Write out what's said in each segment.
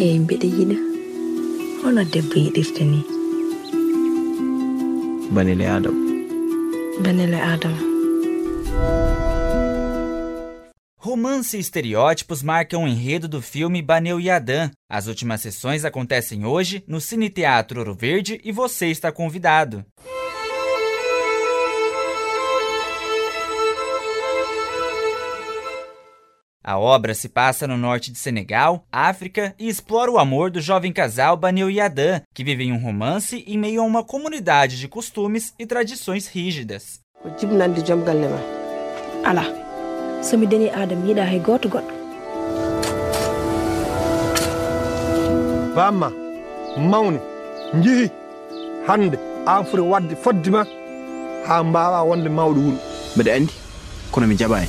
Eyi mbeɗe yiɗa hono debbo yiɗirta ni. Banele Adam. Banele Adam. Romance e estereótipos marcam o enredo do filme Banel e Adã. As últimas sessões acontecem hoje no Cine Teatro Ouro Verde e você está convidado. A obra se passa no norte de Senegal, África, e explora o amor do jovem casal Banel e Adã, que vivem um romance em meio a uma comunidade de costumes e tradições rígidas. Ala, so mi dani Adam yiɗa hay goto goɗɗo. Bamma, mawni, njihi, hande an foti wadde foddima ha mbawa wonde mawɗo wuro. Mbeɗa andi, kono mi jaɓani.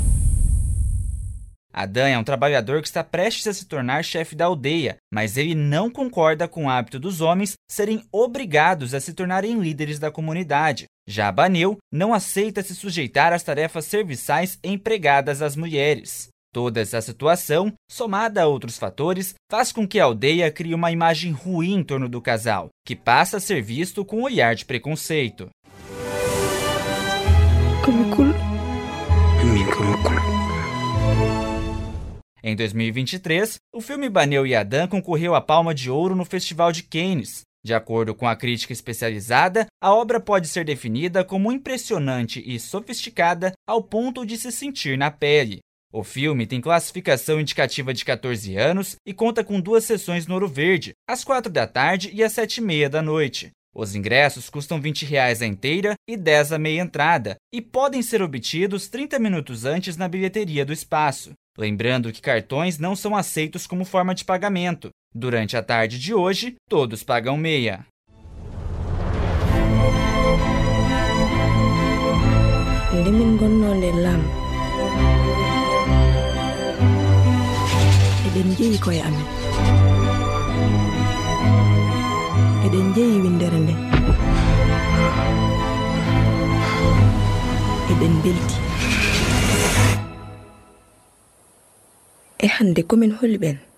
Adã é um trabalhador que está prestes a se tornar chefe da aldeia, mas ele não concorda com o hábito dos homens serem obrigados a se tornarem líderes da comunidade. Já Banel não aceita se sujeitar às tarefas serviçais empregadas às mulheres. Toda essa situação, somada a outros fatores, faz com que a aldeia crie uma imagem ruim em torno do casal, que passa a ser visto com um olhar de preconceito. Em 2023, o filme Banel e Adã concorreu à Palma de Ouro no Festival de Cannes. De acordo com a crítica especializada, a obra pode ser definida como impressionante e sofisticada ao ponto de se sentir na pele. O filme tem classificação indicativa de 14 anos e conta com 2 sessões no Ouro Verde, às 4 da tarde e às 7h30 da noite. Os ingressos custam R$20 a inteira e R$10 a meia entrada, e podem ser obtidos 30 minutos antes na bilheteria do espaço. Lembrando que cartões não são aceitos como forma de pagamento. Durante a tarde de hoje, todos pagam meia. Ndemin gonnoonde lam eɗen jeeyi koye amen, eɗen jeeyi windere nde, eɗen belti. E hande komin holi ɓen